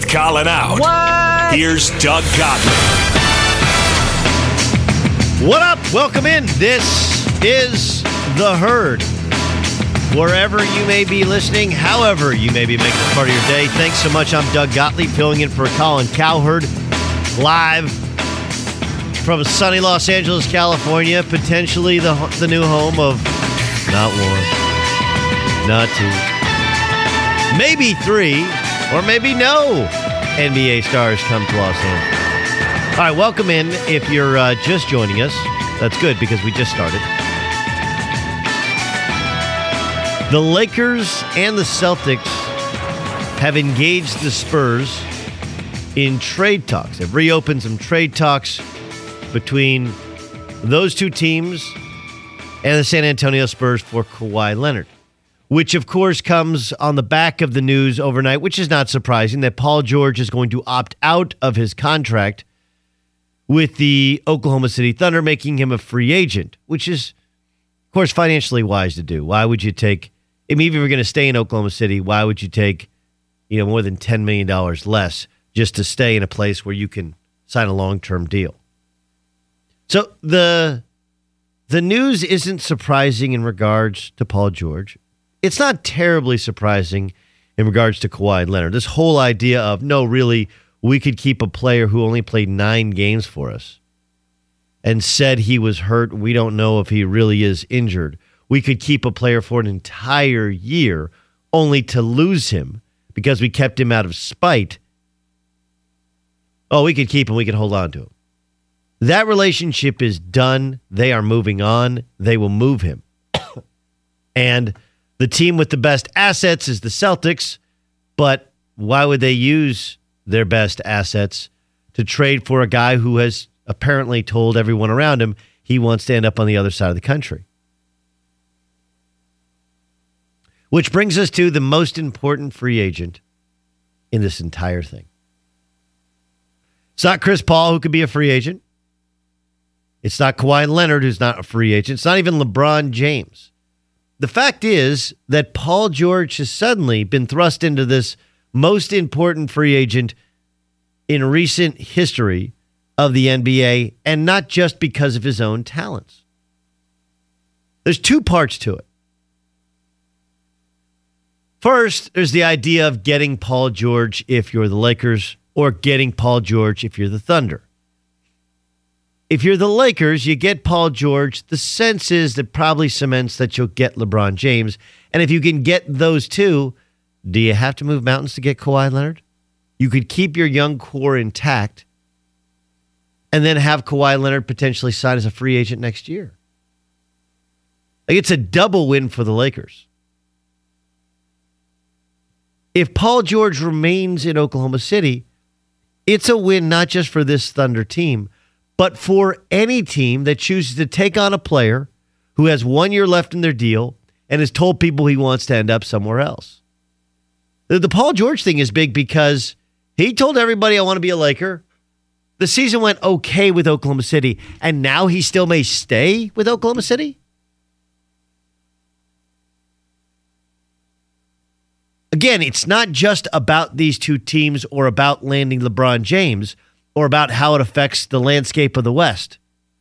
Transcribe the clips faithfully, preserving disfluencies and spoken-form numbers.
calling out. What? Here's Doug Gottlieb. What up? Welcome in. This is The Herd. Wherever you may be listening, however you may be making this part of your day, thanks so much. I'm Doug Gottlieb, filling in for Colin Cowherd, live from sunny Los Angeles, California, potentially the the new home of not one, not two, maybe three, or maybe no N B A stars come to Los Angeles. All right, welcome in. If you're uh, just joining us, that's good because we just started. The Lakers and the Celtics have engaged the Spurs in trade talks. They've reopened some trade talks between those two teams and the San Antonio Spurs for Kawhi Leonard, which, of course, comes on the back of the news overnight, which is not surprising, that Paul George is going to opt out of his contract with the Oklahoma City Thunder, making him a free agent, which is, of course, financially wise to do. Why would you take, I mean, even if you're going to stay in Oklahoma City, why would you take, you know, more than ten million dollars less just to stay in a place where you can sign a long-term deal? So the the news isn't surprising in regards to Paul George. It's not terribly surprising in regards to Kawhi Leonard. This whole idea of, no, really, we could keep a player who only played nine games for us and said he was hurt. We don't know if he really is injured. We could keep a player for an entire year only to lose him because we kept him out of spite. Oh, we could keep him. We could hold on to him. That relationship is done. They are moving on. They will move him. And the team with the best assets is the Celtics, but why would they use their best assets to trade for a guy who has apparently told everyone around him he wants to end up on the other side of the country? Which brings us to the most important free agent in this entire thing. It's not Chris Paul, who could be a free agent. It's not Kawhi Leonard, who's not a free agent. It's not even LeBron James. The fact is that Paul George has suddenly been thrust into this most important free agent in recent history of the N B A, and not just because of his own talents. There's two parts to it. First, there's the idea of getting Paul George if you're the Lakers, or getting Paul George if you're the Thunder. If you're the Lakers, you get Paul George. The sense is that probably cements that you'll get LeBron James. And if you can get those two, do you have to move mountains to get Kawhi Leonard? You could keep your young core intact and then have Kawhi Leonard potentially sign as a free agent next year. Like, it's a double win for the Lakers. If Paul George remains in Oklahoma City, it's a win not just for this Thunder team, but for any team that chooses to take on a player who has one year left in their deal and has told people he wants to end up somewhere else. The, the Paul George thing is big because he told everybody, I want to be a Laker. The season went okay with Oklahoma City, and now he still may stay with Oklahoma City? Again, it's not just about these two teams or about landing LeBron James or about how it affects the landscape of the West.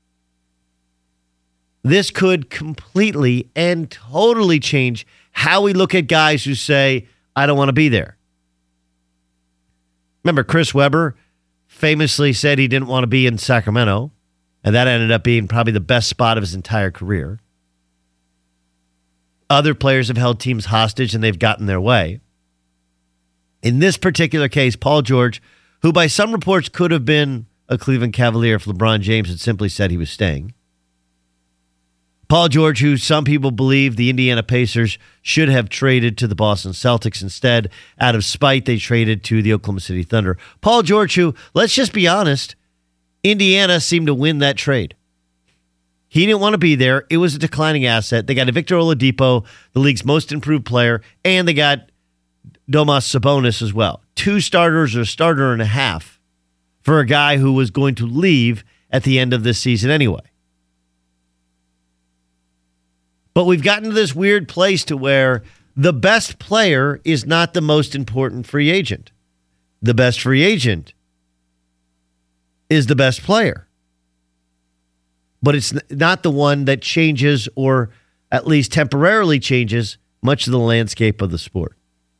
This could completely and totally change how we look at guys who say, I don't want to be there. Remember, Chris Webber famously said he didn't want to be in Sacramento, and that ended up being probably the best spot of his entire career. Other players have held teams hostage, and they've gotten their way. In this particular case, Paul George, who by some reports could have been a Cleveland Cavalier if LeBron James had simply said he was staying. Paul George, who some people believe the Indiana Pacers should have traded to the Boston Celtics instead. Out of spite, they traded to the Oklahoma City Thunder. Paul George, who, let's just be honest, Indiana seemed to win that trade. He didn't want to be there. It was a declining asset. They got a Victor Oladipo, the league's most improved player, and they got Domas Sabonis as well. Two starters or a starter and a half for a guy who was going to leave at the end of this season anyway. But we've gotten to this weird place to where the best player is not the most important free agent. the best free agent is the best player. But it's not the one that changes, or at least temporarily changes, much of the landscape of the sport.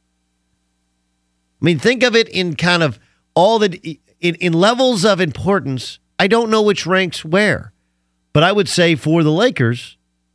I mean, think of it in kind of all the, in, in levels of importance. I don't know which ranks where, but I would say for the Lakers,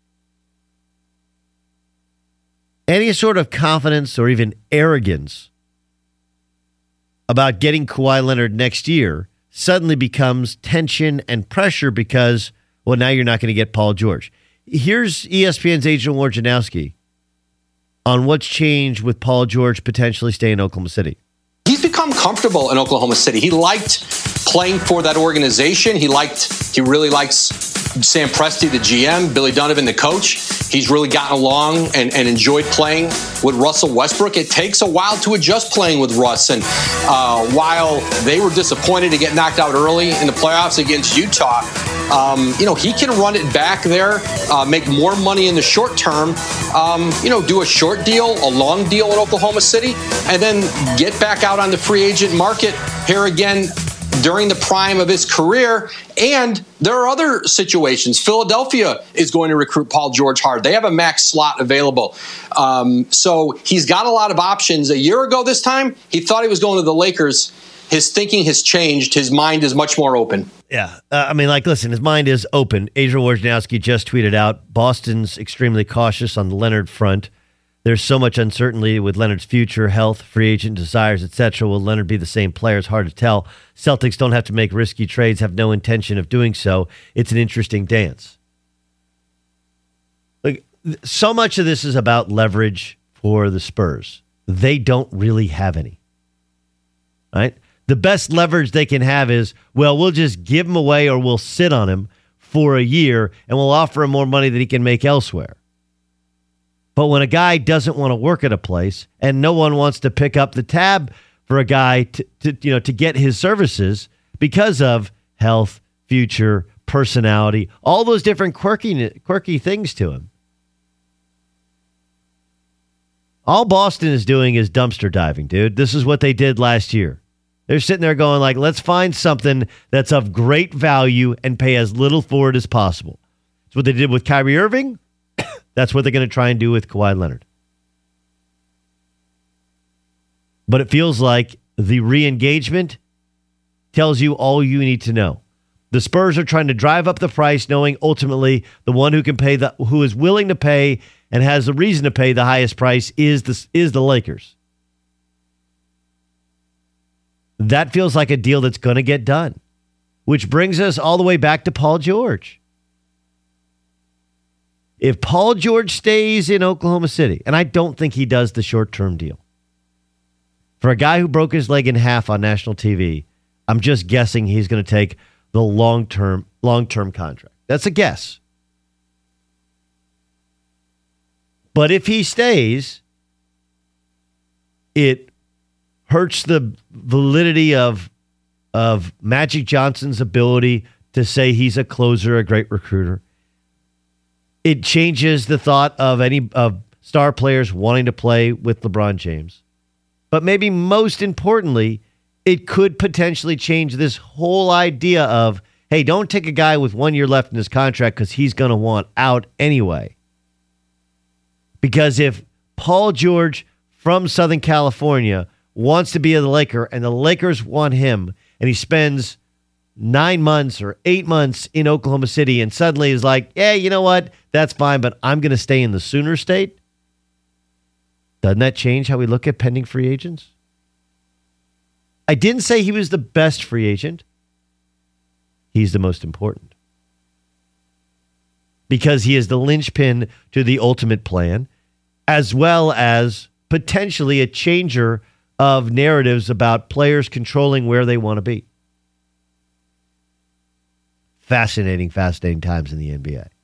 any sort of confidence or even arrogance about getting Kawhi Leonard next year suddenly becomes tension and pressure because, well, now you're not going to get Paul George. Here's E S P N's Adrian Wojnarowski on what's changed with Paul George potentially staying in Oklahoma City. He's become comfortable in Oklahoma City. He liked playing for that organization. He liked, he really likes Sam Presti, the G M, Billy Donovan, the coach. He's really gotten along and, and enjoyed playing with Russell Westbrook. It takes a while to adjust playing with Russ. And uh, while they were disappointed to get knocked out early in the playoffs against Utah, um, you know, he can run it back there, uh, make more money in the short term, um, you know, do a short deal, a long deal in Oklahoma City, and then get back out on the free agent market here again during the prime of his career. And there are other situations. Philadelphia is going to recruit Paul George hard. They have a max slot available. Um, so he's got a lot of options. A year ago this time, he thought he was going to the Lakers. His thinking has changed. His mind is much more open. Yeah. Uh, I mean, like, listen, his mind is open. Adrian Wojnarowski just tweeted out, Boston's extremely cautious on the Leonard front. There's so much uncertainty with Leonard's future, health, free agent desires, et cetera. Will Leonard be the same player? It's hard to tell. Celtics don't have to make risky trades, have no intention of doing so. It's an interesting dance. Like, so much of this is about leverage for the Spurs. They don't really have any. Right? The best leverage they can have is, well, we'll just give him away or we'll sit on him for a year and we'll offer him more money that he can make elsewhere. But when a guy doesn't want to work at a place and no one wants to pick up the tab for a guy to, to you know to get his services because of health, future, personality, all those different quirky quirky things to him, all Boston is doing is dumpster diving, dude. This is what they did last year. They're sitting there going like, let's find something that's of great value and pay as little for it as possible. It's what they did with Kyrie Irving. That's what they're going to try and do with Kawhi Leonard. But it feels like the re-engagement tells you all you need to know. The Spurs are trying to drive up the price, knowing ultimately the one who can pay the who is willing to pay and has the reason to pay the highest price is the is the Lakers. That feels like a deal that's going to get done, which brings us all the way back to Paul George. If Paul George stays in Oklahoma City, and I don't think he does the short-term deal, for a guy who broke his leg in half on national T V, I'm just guessing he's going to take the long-term long-term contract. That's a guess. But if he stays, it hurts the validity of, of Magic Johnson's ability to say he's a closer, a great recruiter. It changes the thought of any of star players wanting to play with LeBron James. But maybe most importantly, it could potentially change this whole idea of, hey, don't take a guy with one year left in his contract because he's going to want out anyway. Because if Paul George from Southern California wants to be a Laker and the Lakers want him and he spends nine months or eight months in Oklahoma City and suddenly is like, yeah, you know what? That's fine, but I'm going to stay in the Sooner State. Doesn't that change how we look at pending free agents? I didn't say he was the best free agent. He's the most important. Because he is the linchpin to the ultimate plan, as well as potentially a changer of narratives about players controlling where they want to be. Fascinating, fascinating times in the N B A.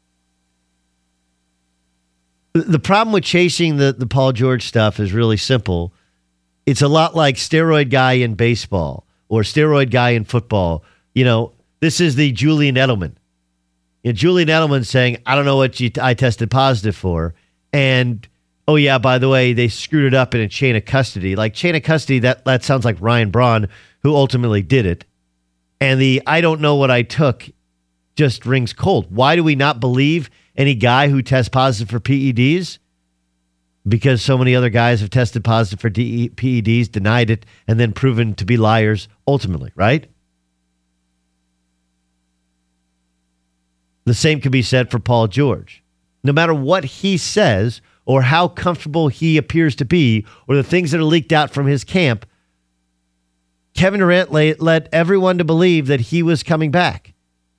The problem with chasing the, the Paul George stuff is really simple. It's a lot like steroid guy in baseball or steroid guy in football. You know, this is the Julian Edelman. You know, Julian Edelman saying, I don't know what you t- I tested positive for. And oh yeah, by the way, they screwed it up in a chain of custody. Like chain of custody, that, that sounds like Ryan Braun, who ultimately did it. And the I don't know what I took just rings cold. Why do we not believe any guy who tests positive for P E Ds? Because so many other guys have tested positive for P E Ds, denied it, and then proven to be liars ultimately, right? The same could be said for Paul George. No matter what he says or how comfortable he appears to be or the things that are leaked out from his camp, Kevin Durant led everyone to believe that he was coming back,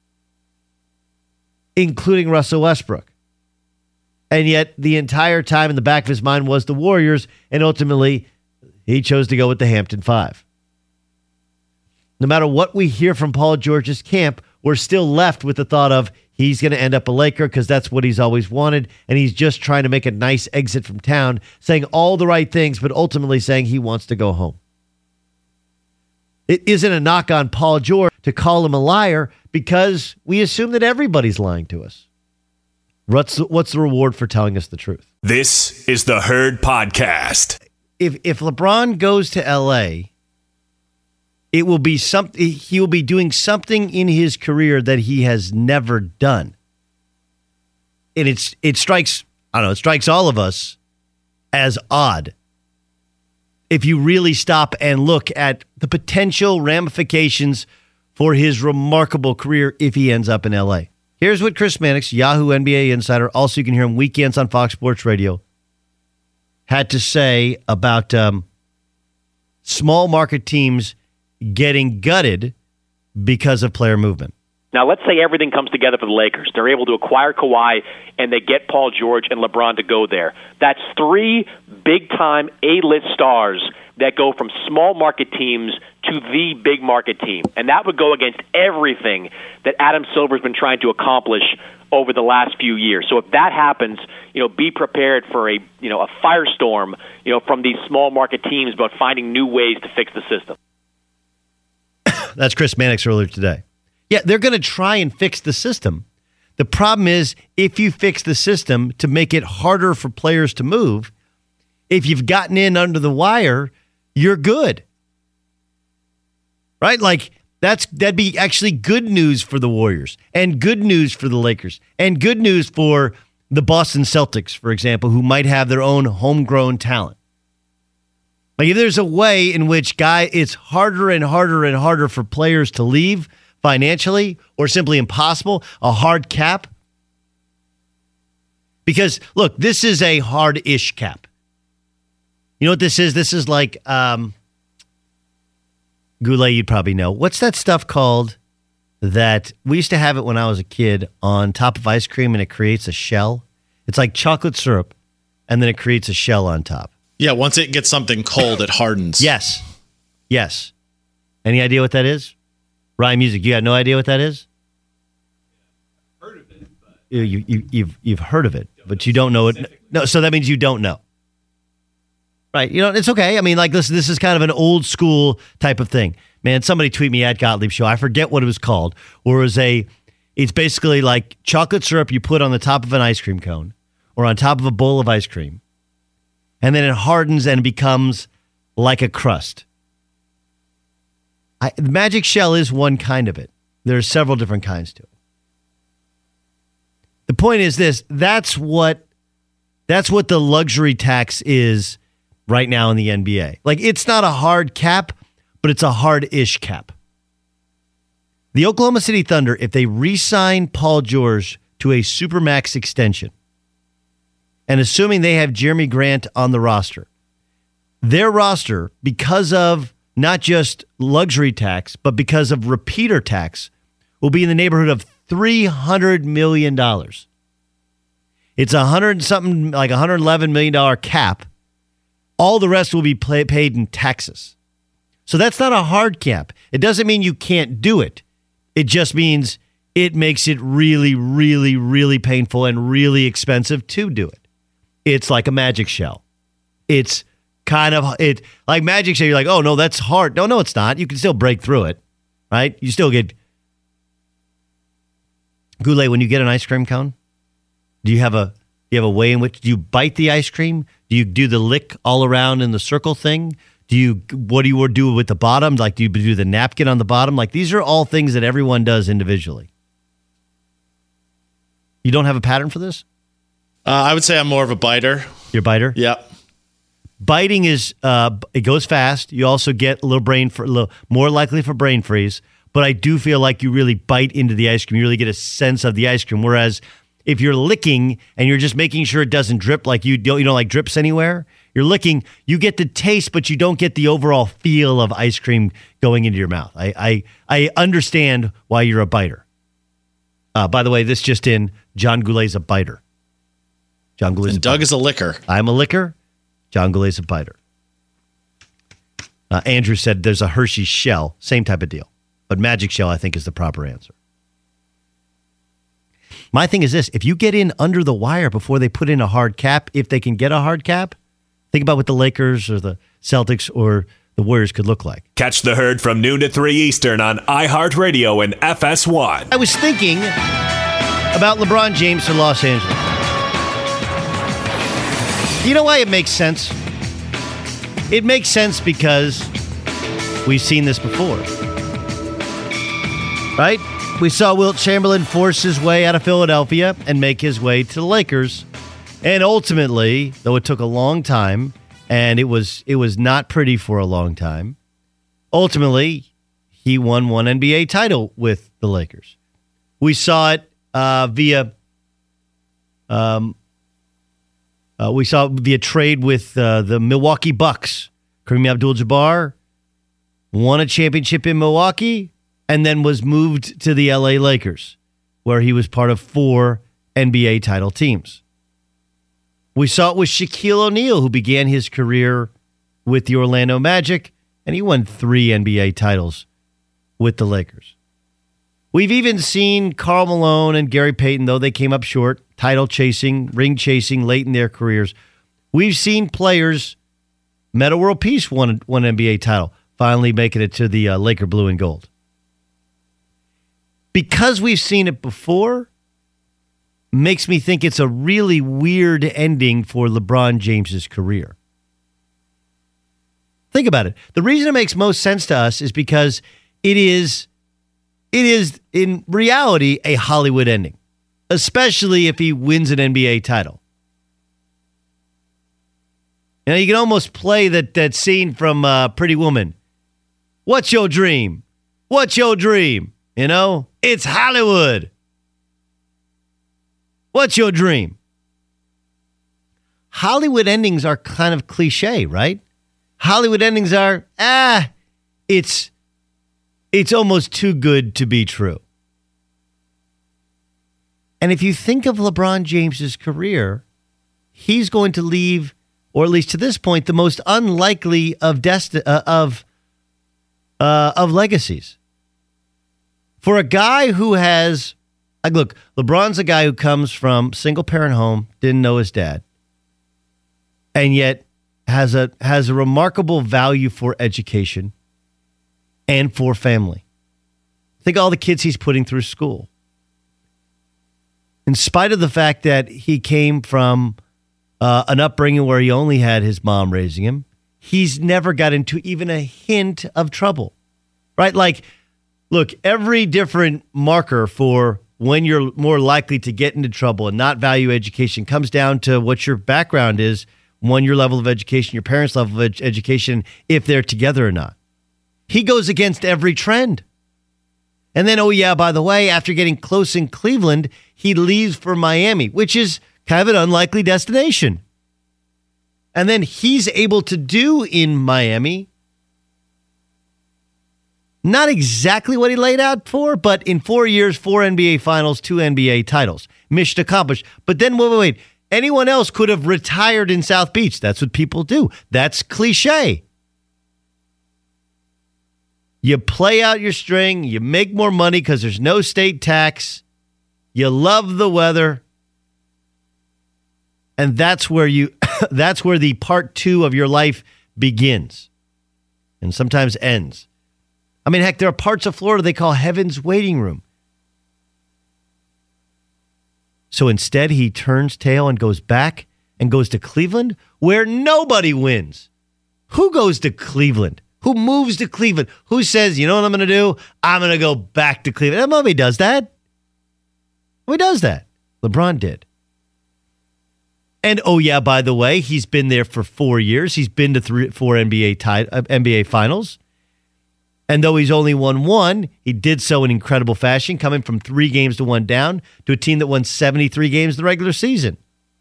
including Russell Westbrook. And yet the entire time in the back of his mind was the Warriors, and ultimately he chose to go with the Hampton Five. No matter what we hear from Paul George's camp, we're still left with the thought of he's going to end up a Laker because that's what he's always wanted, and he's just trying to make a nice exit from town, saying all the right things, but ultimately saying he wants to go home. It isn't a knock on Paul George to call him a liar because we assume that everybody's lying to us. What's the, what's the reward for telling us the truth? This is the Herd Podcast. If if LeBron goes to L A, it will be something. He will be doing something in his career that he has never done, and it's it strikes I don't know it strikes all of us as odd. If you really stop and look at the potential ramifications for his remarkable career if he ends up in L A. Here's what Chris Mannix, Yahoo N B A insider, also you can hear him weekends on Fox Sports Radio, had to say about um, small market teams getting gutted because of player movement. Now, let's say everything comes together for the Lakers. They're able to acquire Kawhi, and they get Paul George and LeBron to go there. That's three big-time A-list stars that go from small market teams to the big market team. And that would go against everything that Adam Silver's been trying to accomplish over the last few years. So if that happens, you know, be prepared for a, you know, a firestorm, you know, from these small market teams about finding new ways to fix the system. That's Chris Mannix earlier today. Yeah, they're going to try and fix the system. The problem is, if you fix the system to make it harder for players to move, if you've gotten in under the wire, you're good. Right? Like, that's that'd be actually good news for the Warriors and good news for the Lakers and good news for the Boston Celtics, for example, who might have their own homegrown talent. Like, if there's a way in which, guy, it's harder and harder and harder for players to leave financially, or simply impossible, a hard cap. Because, look, this is a hard-ish cap. You know what this is? This is like, um, Goulet, you'd probably know. What's that stuff called that, we used to have it when I was a kid, on top of ice cream, and it creates a shell? It's like chocolate syrup, and then it creates a shell on top. Yeah, once it gets something cold, it hardens. Yes. Yes. Any idea what that is? Ryan Music, you got no idea what that is? Heard of it, but you, you, you've you've heard of it, but you don't know it. No, so that means you don't know. Right. You know, it's okay. I mean, like, this, this is kind of an old school type of thing. Man, somebody tweet me at Gottlieb Show. I forget what it was called. Or it was a, it's basically like chocolate syrup you put on the top of an ice cream cone or on top of a bowl of ice cream. And then it hardens and becomes like a crust. I, the magic shell is one kind of it. There are several different kinds to it. The point is this, that's what that's what the luxury tax is right now in the N B A. Like, it's not a hard cap, but it's a hard-ish cap. The Oklahoma City Thunder, if they re-sign Paul George to a Supermax extension, and assuming they have Jeremy Grant on the roster, their roster, because of not just luxury tax, but because of repeater tax, will be in the neighborhood of three hundred million dollars. It's a hundred something, like a one hundred eleven million dollars cap. All the rest will be pay, paid in taxes. So that's not a hard cap. It doesn't mean you can't do it. It just means it makes it really, really, really painful and really expensive to do it. It's like a magic shell. It's kind of, it like magic shell. You're like, oh, no, that's hard. No, no, it's not. You can still break through it, right? You still get, Goulet, when you get an ice cream cone, do you have a, you have a way in which do you bite the ice cream? Do you do the lick all around in the circle thing? Do you what do you do with the bottom? Like do you do the napkin on the bottom? Like these are all things that everyone does individually. You don't have a pattern for this? Uh, I would say I'm more of a biter. You're a biter? Yep. Biting is uh, it goes fast. You also get a little brain for a little more likely for brain freeze. But I do feel like you really bite into the ice cream. You really get a sense of the ice cream. Whereas if you're licking and you're just making sure it doesn't drip, like you don't, you know, like drips anywhere. You're licking, you get the taste, but you don't get the overall feel of ice cream going into your mouth. I I, I understand why you're a biter. Uh, by the way, this just in: John Goulet's a biter. John Goulet's and Doug biter. Is a licker. I'm a licker. John Goulet's a biter. Uh, Andrew said there's a Hershey's shell, same type of deal. But Magic Shell, I think, is the proper answer. My thing is this. If you get in under the wire before they put in a hard cap, if they can get a hard cap, think about what the Lakers or the Celtics or the Warriors could look like. Catch the Herd from noon to three Eastern on iHeartRadio and F S one. I was thinking about LeBron James to Los Angeles. You know why it makes sense? It makes sense because we've seen this before. Right? We saw Wilt Chamberlain force his way out of Philadelphia and make his way to the Lakers. And ultimately, though it took a long time, and it was it was not pretty for a long time, ultimately, he won one N B A title with the Lakers. We saw it uh, via um, uh, we saw it via trade with uh, the Milwaukee Bucks. Kareem Abdul-Jabbar won a championship in Milwaukee, and then was moved to the L A Lakers, where he was part of four N B A title teams. We saw it with Shaquille O'Neal, who began his career with the Orlando Magic, and he won three N B A titles with the Lakers. We've even seen Karl Malone and Gary Payton, though they came up short, title chasing, ring chasing late in their careers. We've seen players, Metta World Peace won one N B A title, finally making it to the uh, Laker blue and gold. Because we've seen it before, makes me think it's a really weird ending for LeBron James's career. Think about it. The reason it makes most sense to us is because it is, it is in reality a Hollywood ending, especially if he wins an N B A title. You know, you can almost play that, that scene from uh, Pretty Woman. What's your dream? What's your dream? You know, it's Hollywood. What's your dream? Hollywood endings are kind of cliche, right? Hollywood endings are, ah, it's, it's almost too good to be true. And if you think of LeBron James's career, he's going to leave, or at least to this point, the most unlikely of desti- uh, of uh, of legacies. For a guy who has, like, look, LeBron's a guy who comes from single parent home, didn't know his dad, and yet has a has a remarkable value for education and for family. Think of all the kids he's putting through school. In spite of the fact that he came from uh, an upbringing where he only had his mom raising him, he's never got into even a hint of trouble, right? Like, look, every different marker for when you're more likely to get into trouble and not value education comes down to what your background is, one, your level of education, your parents' level of ed- education, if they're together or not. He goes against every trend. And then, oh yeah, by the way, after getting close in Cleveland, he leaves for Miami, which is kind of an unlikely destination. And then he's able to do in Miami not exactly what he laid out for, but in four years, four N B A finals, two N B A titles. Mission accomplished. But then, wait, wait, wait. Anyone else could have retired in South Beach. That's what people do. That's cliche. You play out your string. You make more money because there's no state tax. You love the weather. And that's where you that's where the part two of your life begins and sometimes ends. I mean, heck, there are parts of Florida they call heaven's waiting room. So instead, he turns tail and goes back and goes to Cleveland, where nobody wins. Who goes to Cleveland? Who moves to Cleveland? Who says, you know what I'm going to do? I'm going to go back to Cleveland. Nobody does that. Who does that? LeBron did. And, oh, yeah, by the way, he's been there for four years. He's been to three, four N B A tie, uh, N B A finals. And though he's only won one, he did so in incredible fashion, coming from three games to one down to a team that won seventy-three games the regular season.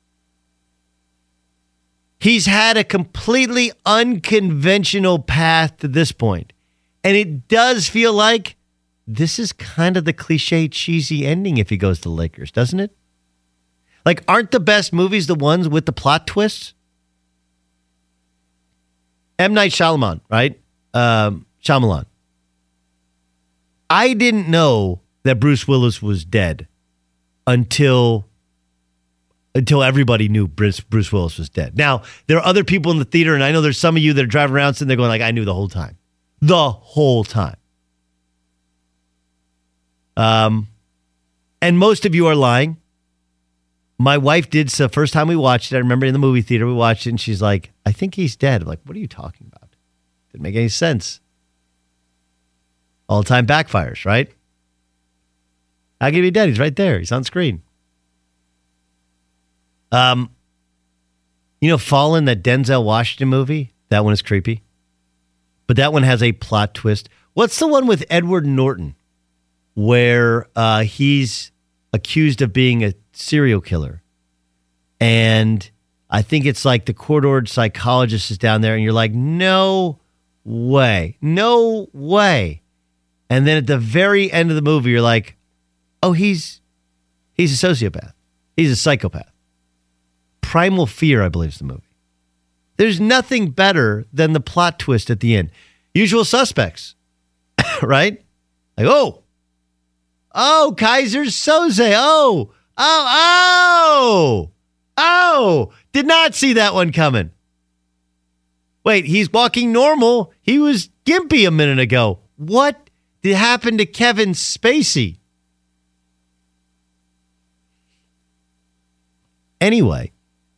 He's had a completely unconventional path to this point. And it does feel like this is kind of the cliche, cheesy ending if he goes to the Lakers, doesn't it? Like, aren't the best movies the ones with the plot twists? M. Night Shyamalan, right? Um, Shyamalan. I didn't know that Bruce Willis was dead until until everybody knew Bruce, Bruce Willis was dead. Now, there are other people in the theater, and I know there's some of you that are driving around sitting there going like, I knew the whole time. The whole time. Um, and most of you are lying. My wife did so. First time we watched it, I remember in the movie theater, we watched it, and she's like, I think he's dead. I'm like, what are you talking about? Didn't make any sense. All-time backfires, right? How can he be dead? He's right there. He's on screen. Um, you know, Fallen, that Denzel Washington movie? That one is creepy. But that one has a plot twist. What's the one with Edward Norton where uh, he's accused of being a serial killer? And I think it's like the court-ordered psychologist is down there, and you're like, no way. No way. And then at the very end of the movie, you're like, oh, he's he's a sociopath. He's a psychopath. Primal Fear, I believe, is the movie. There's nothing better than the plot twist at the end. Usual Suspects, right? Like, oh, oh, Kaiser Soze. Oh, oh, oh, oh. Did not see that one coming. Wait, he's walking normal. He was gimpy a minute ago. What did happen to Kevin Spacey? Anyway,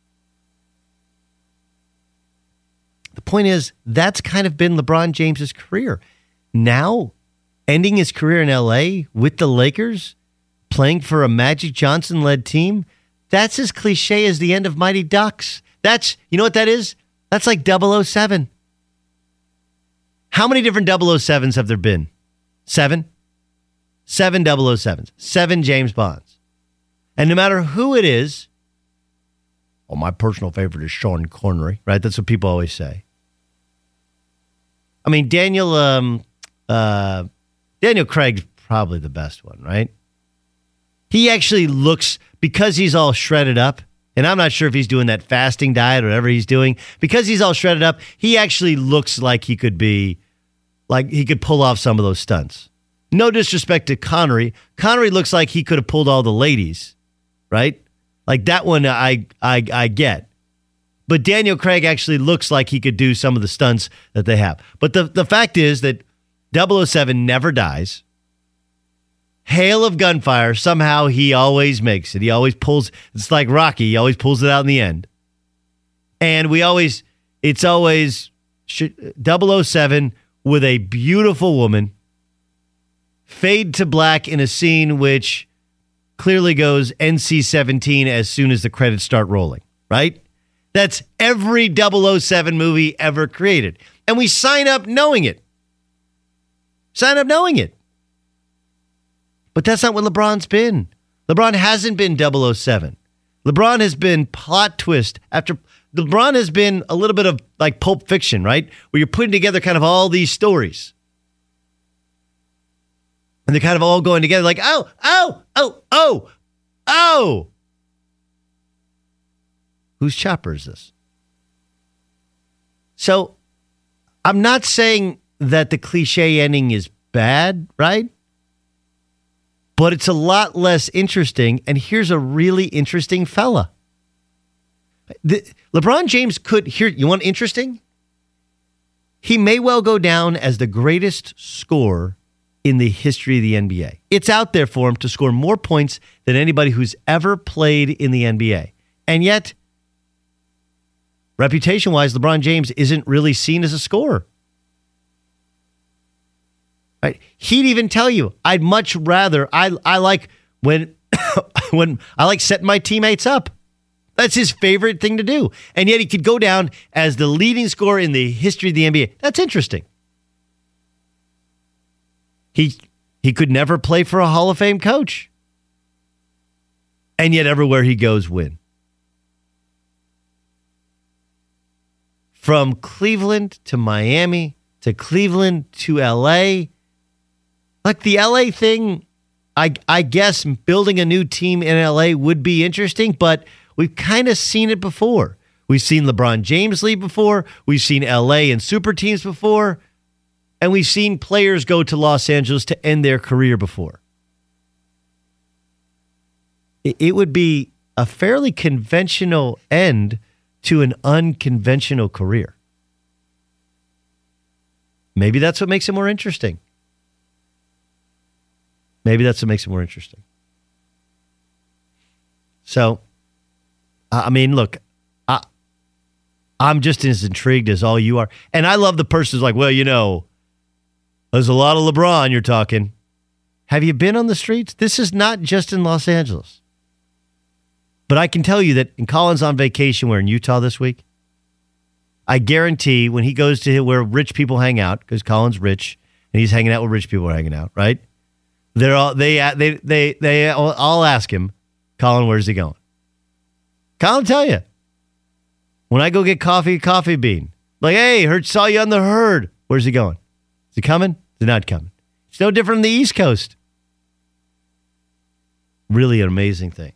the point is, that's kind of been LeBron James's career. Now, ending his career in L A with the Lakers, playing for a Magic Johnson-led team, that's as cliche as the end of Mighty Ducks. That's, you know what that is? That's like double oh seven. How many different double oh sevens have there been? Seven? Seven double oh sevens. Seven James Bonds. And no matter who it is, oh, my personal favorite is Sean Connery, right? That's what people always say. I mean, Daniel um, uh, Daniel Craig's probably the best one, right? He actually looks, because he's all shredded up, and I'm not sure if he's doing that fasting diet or whatever he's doing, because he's all shredded up, he actually looks like he could be, like he could pull off some of those stunts. No disrespect to Connery. Connery looks like he could have pulled all the ladies, right? Like that one I, I I get. But Daniel Craig actually looks like he could do some of the stunts that they have. But the, the fact is that double oh seven never dies. Hail of gunfire, somehow he always makes it. He always pulls, it's like Rocky, he always pulls it out in the end. And we always, it's always double oh seven with a beautiful woman, fade to black in a scene which clearly goes N C seventeen as soon as the credits start rolling, right? That's every double oh seven movie ever created. And we sign up knowing it. Sign up knowing it. But that's not what LeBron's been. LeBron hasn't been double oh seven. LeBron has been plot twist after... LeBron has been a little bit of like Pulp Fiction, right? Where you're putting together kind of all these stories. And they're kind of all going together like, oh, oh, oh, oh, oh. Whose chopper is this? So I'm not saying that the cliche ending is bad, right? But it's a lot less interesting. And here's a really interesting fella. The, LeBron James could, here, you want interesting? He may well go down as the greatest scorer in the history of the N B A. It's out there for him to score more points than anybody who's ever played in the N B A. And yet, reputation-wise, LeBron James isn't really seen as a scorer. Right? He'd even tell you, I'd much rather, I I like when when I like setting my teammates up. That's his favorite thing to do. And yet he could go down as the leading scorer in the history of the N B A. That's interesting. He he could never play for a Hall of Fame coach. And yet everywhere he goes, win. From Cleveland to Miami to Cleveland to L A. Like the L A thing, I I guess building a new team in L A would be interesting, but we've kind of seen it before. We've seen LeBron James leave before. We've seen L A and super teams before. And we've seen players go to Los Angeles to end their career before. It would be a fairly conventional end to an unconventional career. Maybe that's what makes it more interesting. Maybe that's what makes it more interesting. So, I mean, look, I, I'm just as intrigued as all you are. And I love the person who's like, well, you know, there's a lot of LeBron you're talking. Have you been on the streets? This is not just in Los Angeles. But I can tell you that in Colin's on vacation, we're in Utah this week. I guarantee when he goes to where rich people hang out, because Colin's rich and he's hanging out where rich people are hanging out, right? They're all they they they they all ask him, Colin, where's he going? Colin will tell you. When I go get coffee, coffee bean. Like, hey, heard saw you on the herd. Where's he going? Is he coming? Is he not coming? It's no different on the East Coast. Really an amazing thing.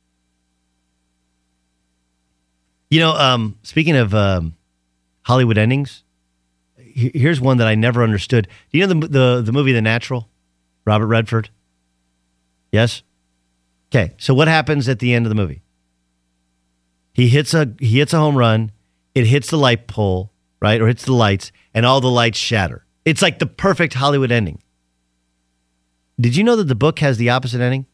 You know, um, speaking of um, Hollywood endings, he- here's one that I never understood. Do you know the, the the movie The Natural? Robert Redford? Yes? Okay, so what happens at the end of the movie? He hits a he hits a home run, it hits the light pole, right? Or hits the lights, and all the lights shatter. It's like the perfect Hollywood ending. Did you know that the book has the opposite ending?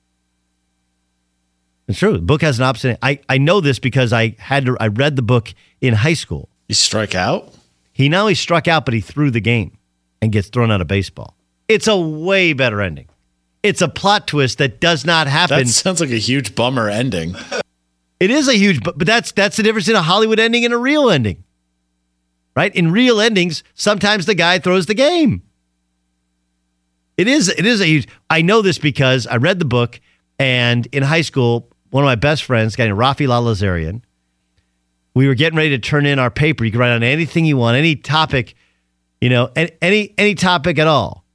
It's true. The book has an opposite. I, I know this because I had to. I read the book in high school. You strike out? He not only struck out, but he threw the game and gets thrown out of baseball. It's a way better ending. It's a plot twist that does not happen. That sounds like a huge bummer ending. It is a huge, but, but that's that's the difference in a Hollywood ending and a real ending, right? In real endings, sometimes the guy throws the game. It is it is a huge. I know this because I read the book, and in high school, one of my best friends, a guy named Rafi Lalazarian, we were getting ready to turn in our paper. You can write on anything you want, any topic, you know, any any topic at all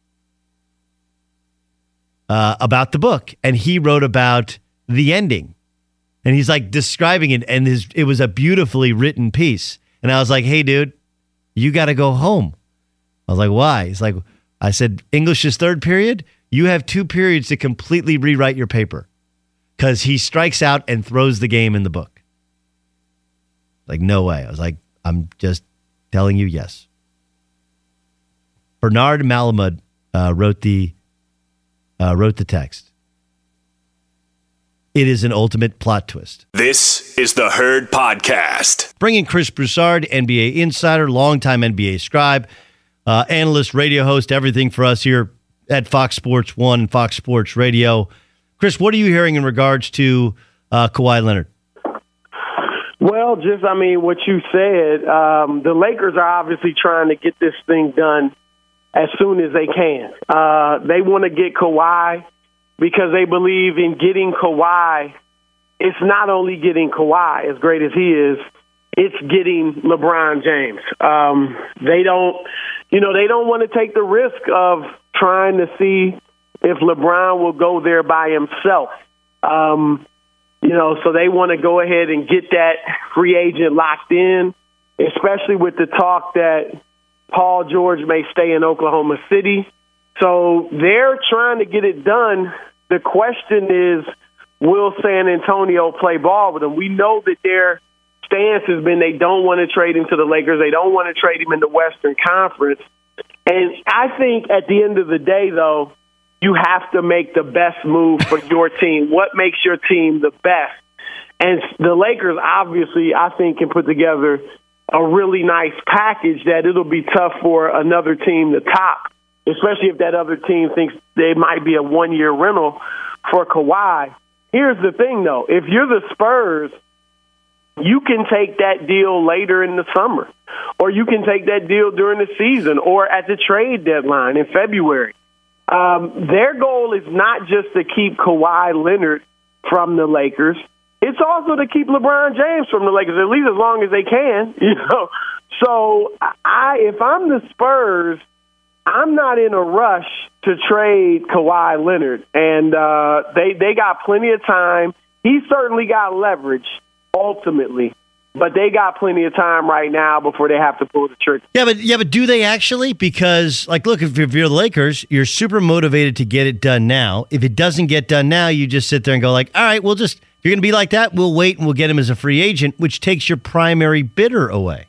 uh, about the book. And he wrote about the ending. And he's like describing it, and his, it was a beautifully written piece. And I was like, hey, dude, you got to go home. I was like, why? He's like, I said, English is third period. You have two periods to completely rewrite your paper. Because he strikes out and throws the game in the book. Like, no way. I was like, I'm just telling you yes. Bernard Malamud uh, wrote the uh, wrote the text. It is an ultimate plot twist. This is the Herd Podcast. Bringing Chris Broussard, N B A insider, longtime N B A scribe, uh, analyst, radio host, everything for us here at Fox Sports one and Fox Sports Radio. Chris, what are you hearing in regards to uh, Kawhi Leonard? Well, just, I mean, what you said, um, the Lakers are obviously trying to get this thing done as soon as they can. Uh, they want to get Kawhi because they believe in getting Kawhi. It's not only getting Kawhi, as great as he is, it's getting LeBron James. Um, they don't, you know, they don't want to take the risk of trying to see if LeBron will go there by himself. Um, you know, so they want to go ahead and get that free agent locked in, especially with the talk that Paul George may stay in Oklahoma City. So they're trying to get it done. The question is, will San Antonio play ball with them? We know that their stance has been they don't want to trade him to the Lakers. They don't want to trade him in the Western Conference. And I think at the end of the day, though, you have to make the best move for your team. What makes your team the best? And the Lakers, obviously, I think, can put together a really nice package that it'll be tough for another team to top, especially if that other team thinks they might be a one-year rental for Kawhi. Here's the thing, though. If you're the Spurs, you can take that deal later in the summer, or you can take that deal during the season or at the trade deadline in February. Um, their goal is not just to keep Kawhi Leonard from the Lakers. It's also to keep LeBron James from the Lakers, at least as long as they can, you know. So I, if I'm the Spurs, I'm not in a rush to trade Kawhi Leonard. And uh, they, they got plenty of time. He certainly got leverage, ultimately. But they got plenty of time right now before they have to pull the trigger. Yeah, but yeah, but do they actually? Because, like, look, if you're the Lakers, you're super motivated to get it done now. If it doesn't get done now, you just sit there and go like, all right, we'll just, if you're going to be like that, we'll wait and we'll get him as a free agent, which takes your primary bidder away.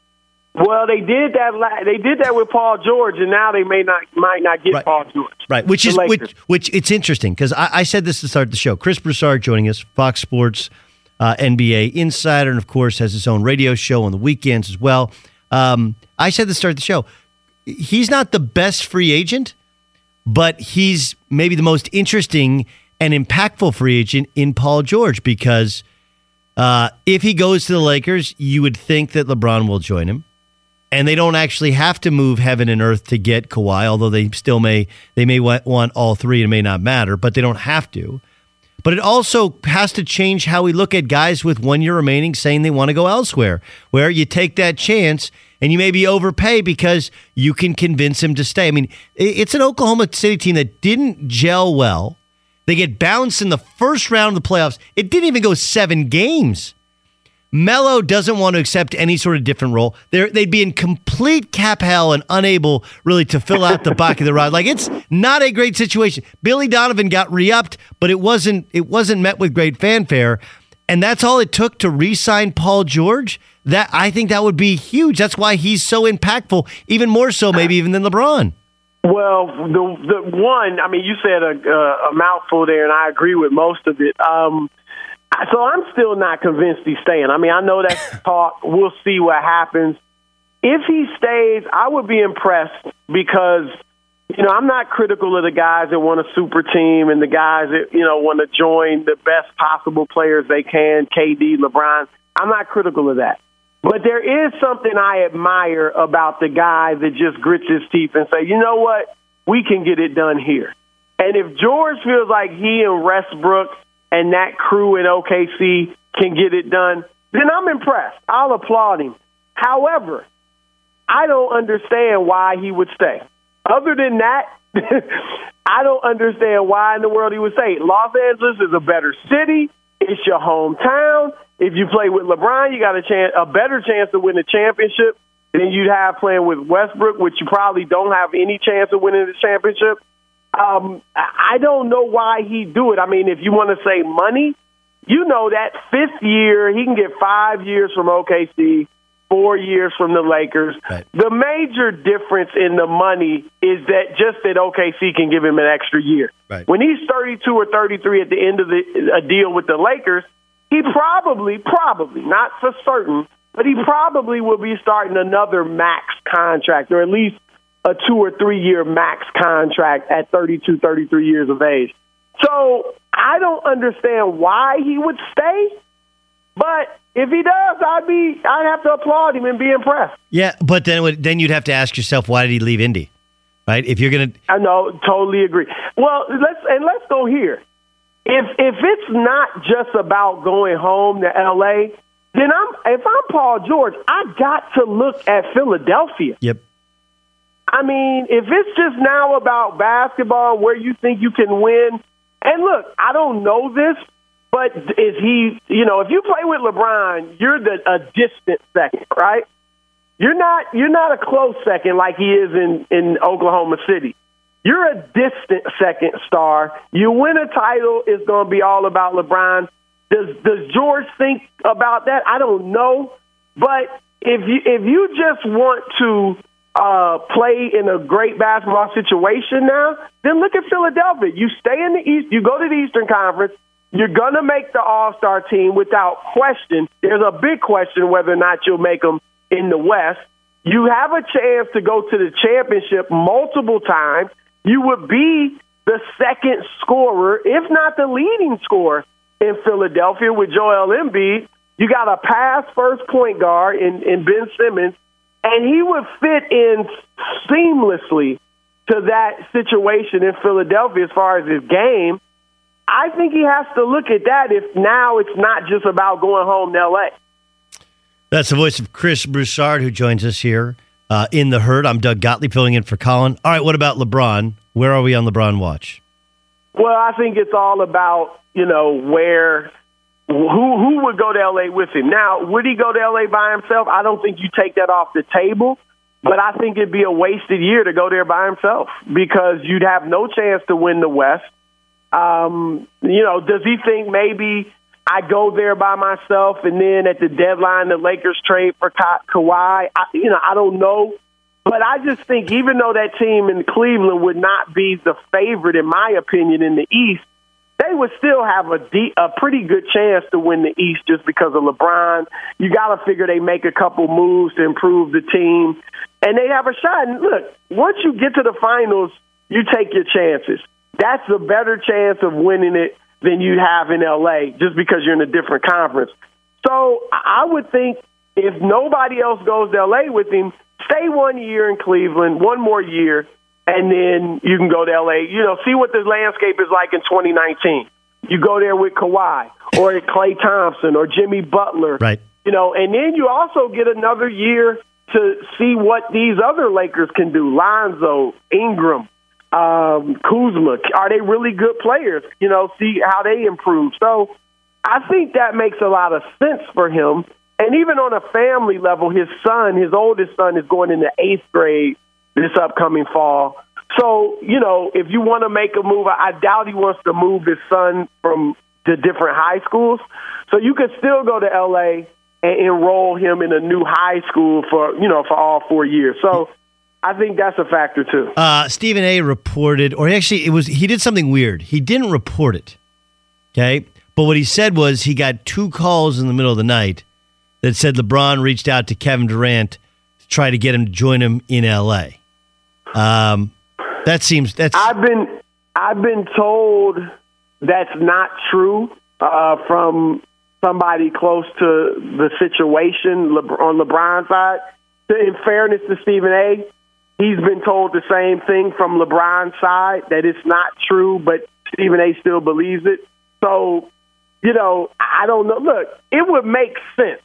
Well, they did that. They did that with Paul George, and now they may not, might not get right. Paul George. Right, which the is Lakers. which, which it's interesting because I, I said this to start the show. Chris Broussard joining us, Fox Sports. Uh, N B A insider, and of course has his own radio show on the weekends as well. Um, I said to start the show, he's not the best free agent, but he's maybe the most interesting and impactful free agent in Paul George because uh, if he goes to the Lakers, you would think that LeBron will join him, and they don't actually have to move heaven and earth to get Kawhi, although they still may they may want all three. It may not matter, but they don't have to. But it also has to change how we look at guys with one year remaining saying they want to go elsewhere, where you take that chance and you maybe overpay because you can convince him to stay. I mean, it's an Oklahoma City team that didn't gel well. They get bounced in the first round of the playoffs. It didn't even go seven games. Melo doesn't want to accept any sort of different role. They're, they'd be in complete cap hell and unable really to fill out the back of the rod. Like, it's not a great situation. Billy Donovan got re-upped, but it wasn't it wasn't met with great fanfare. And that's all it took to re-sign Paul George. That I think that would be huge. That's why he's so impactful, even more so maybe even than LeBron. Well, the the one, I mean, you said a, a, a mouthful there, and I agree with most of it. Um So I'm still not convinced he's staying. I mean, I know that's talk. We'll see what happens. If he stays, I would be impressed because, you know, I'm not critical of the guys that want a super team and the guys that, you know, want to join the best possible players they can, K D, LeBron. I'm not critical of that. But there is something I admire about the guy that just grits his teeth and say, you know what, we can get it done here. And if George feels like he and Westbrook and that crew in O K C can get it done, then I'm impressed. I'll applaud him. However, I don't understand why he would stay. Other than that, I don't understand why in the world he would stay. Los Angeles is a better city. It's your hometown. If you play with LeBron, you got a chance, a better chance to win a championship than you'd have playing with Westbrook, which you probably don't have any chance of winning the championship. Um, I don't know why he'd do it. I mean, if you want to say money, you know that fifth year, he can get five years from O K C, four years from the Lakers. Right. The major difference in the money is that just that O K C can give him an extra year. Right. When he's thirty-two or thirty-three at the end of the a deal with the Lakers, he probably, probably, not for certain, but he probably will be starting another max contract, or at least a two or three year max contract at thirty-two, thirty-three years of age. So I don't understand why he would stay, but if he does, I'd be, I'd have to applaud him and be impressed. Yeah, but then it would, then you'd have to ask yourself, why did he leave Indy? Right? If you're gonna, I know, totally agree. Well, let's and let's go here. If if it's not just about going home to L A, then I'm if I'm Paul George, I got to look at Philadelphia. Yep. I mean, if it's just now about basketball, where you think you can win, and look, I don't know this, but is he, you know, if you play with LeBron, you're the, a distant second, right? You're not you're not a close second like he is in, in Oklahoma City. You're a distant second star. You win a title, it's going to be all about LeBron. Does does George think about that? I don't know. But if you if you just want to uh, play in a great basketball situation now, then look at Philadelphia. You stay in the East, you go to the Eastern Conference, you're going to make the All-Star team without question. There's a big question whether or not you'll make them in the West. You have a chance to go to the championship multiple times. You would be the second scorer, if not the leading scorer, in Philadelphia with Joel Embiid. You got a pass-first point guard in, in Ben Simmons, and he would fit in seamlessly to that situation in Philadelphia as far as his game. I think he has to look at that if now it's not just about going home to L A. That's the voice of Chris Broussard, who joins us here uh, in the herd. I'm Doug Gottlieb, filling in for Colin. All right, what about LeBron? Where are we on LeBron watch? Well, I think it's all about, you know, where who who would go to L A with him. Now, would he go to L A by himself? I don't think you take that off the table, but I think it'd be a wasted year to go there by himself because you'd have no chance to win the West. Um, you know, does he think maybe I go there by myself and then at the deadline the Lakers trade for Ka- Kawhi? I, you know, I don't know. But I just think even though that team in Cleveland would not be the favorite, in my opinion, in the East, they would still have a, de- a pretty good chance to win the East just because of LeBron. You got to figure they make a couple moves to improve the team, and they have a shot. And look, once you get to the finals, you take your chances. That's a better chance of winning it than you'd have in L A just because you're in a different conference. So I would think if nobody else goes to L A with him, stay one year in Cleveland, one more year, and then you can go to L A. You know, see what the landscape is like in twenty nineteen. You go there with Kawhi or Klay Thompson or Jimmy Butler. Right. You know, and then you also get another year to see what these other Lakers can do. Lonzo, Ingram, um, Kuzma. Are they really good players? You know, see how they improve. So I think that makes a lot of sense for him. And even on a family level, his son, his oldest son, is going into eighth grade this upcoming fall. So, you know, if you want to make a move, I doubt he wants to move his son from to different high schools. So you could still go to L A and enroll him in a new high school for, you know, for all four years. So I think that's a factor too. Uh, Stephen A. reported, or actually it was, he did something weird. He didn't report it. Okay. But what he said was he got two calls in the middle of the night that said LeBron reached out to Kevin Durant to try to get him to join him in L A. Um, that seems that's. I've been I've been told that's not true uh, from somebody close to the situation Le- on LeBron's side. In fairness to Stephen A., he's been told the same thing from LeBron's side, that it's not true, but Stephen A. still believes it. So, you know, I don't know. Look, it would make sense.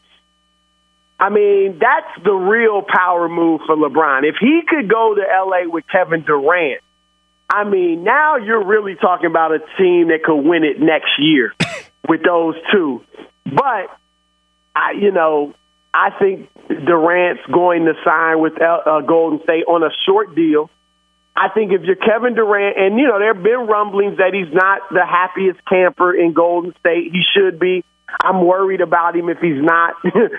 I mean, that's the real power move for LeBron. If he could go to L A with Kevin Durant, I mean, now you're really talking about a team that could win it next year with those two. But, I, you know, I think Durant's going to sign with uh, Golden State on a short deal. I think if you're Kevin Durant, and, you know, there have been rumblings that he's not the happiest camper in Golden State. He should be. I'm worried about him if he's not.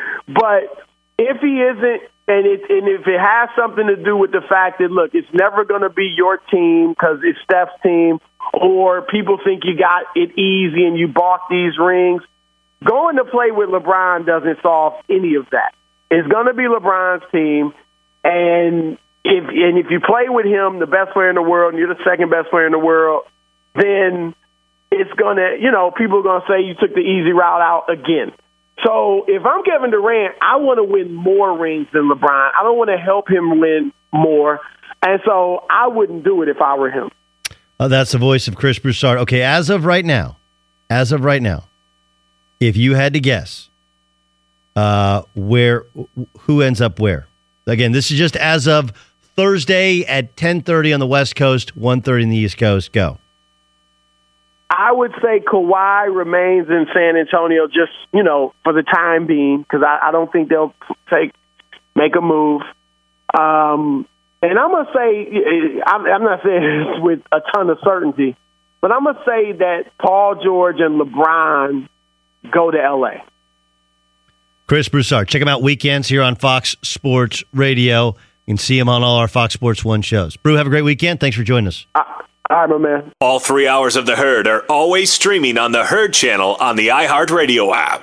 But if he isn't, and, it, and if it has something to do with the fact that, look, it's never going to be your team because it's Steph's team, or people think you got it easy and you bought these rings, going to play with LeBron doesn't solve any of that. It's going to be LeBron's team, and if and if you play with him, the best player in the world, and you're the second best player in the world, then it's going to, you know, people are going to say you took the easy route out again. So if I'm Kevin Durant, I want to win more rings than LeBron. I don't want to help him win more. And so I wouldn't do it if I were him. Oh, that's the voice of Chris Broussard. Okay, as of right now, as of right now, if you had to guess uh, where, who ends up where? Again, this is just as of Thursday at ten thirty on the West Coast, one thirty on the East Coast. Go. I would say Kawhi remains in San Antonio just, you know, for the time being, because I, I don't think they'll take make a move. Um, and I'm going to say, I'm, I'm not saying this with a ton of certainty, but I'm going to say that Paul George and LeBron go to L A. Chris Broussard. Check him out weekends here on Fox Sports Radio. can see him on all our Fox Sports one shows. Brew, have a great weekend. Thanks for joining us. Uh, all right, my man. All three hours of The Herd are always streaming on the Herd channel on the iHeartRadio app.